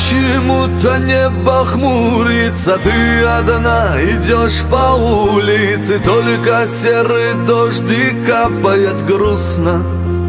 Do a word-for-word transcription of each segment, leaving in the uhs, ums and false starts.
Почему-то небо хмурится, ты одна идешь по улице, только серый дождик капает грустно.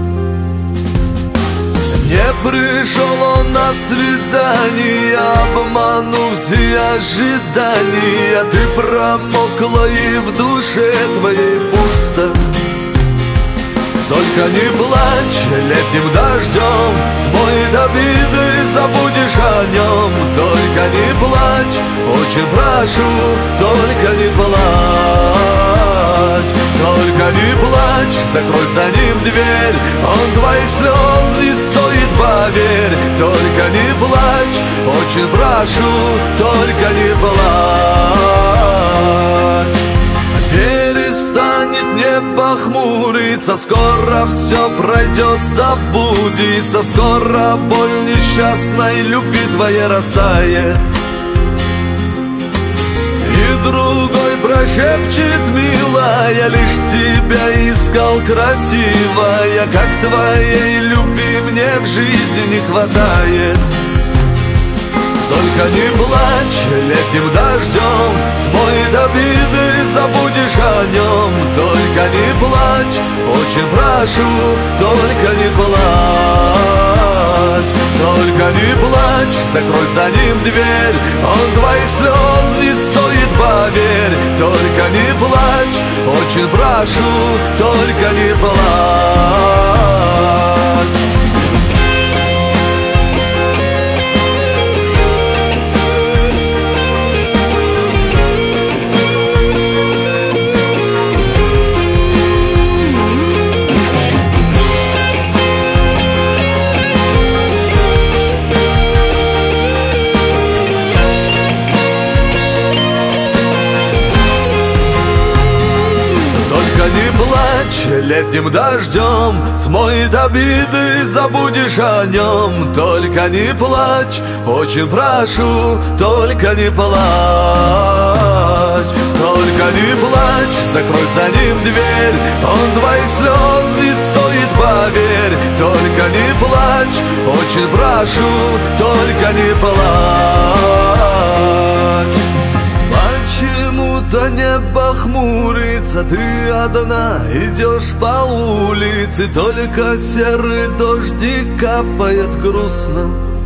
Не пришел он на свидание, обманув все ожидания. Ты промокла и в душе твоей пусто. Только не плачь летним дождем, смоет обиды, забудешь о нем. Только не плачь, очень прошу, только не плачь. Только не плачь, закрой за ним дверь, он твоих слез не стоит, поверь. Только не плачь, очень прошу, только не плачь. Перестанет небо хмуриться, скоро все пройдет, забудется. Скоро боль несчастной любви твоей растает, и другой прошепчет: милая, лишь тебя искал, красивая, как твоей любви мне в жизни не хватает. Только не плачь летним дождем, смоет обиды, забудешь о нем. Только не плачь, очень прошу, только не плачь. Только не плачь, закрой за ним дверь, он твоих слез не стоит, поверь. Только не плачь, очень прошу, только не плачь. Не плачь летним дождем, смоет обиды, забудешь о нем. Только не плачь, очень прошу, только не плачь. Только не плачь, закрой за ним дверь, он твоих слез не стоит, поверь. Только не плачь, очень прошу, только не плачь. Почему-то небо хмурится, ты одна идешь по улице, только серый дождик капает грустно.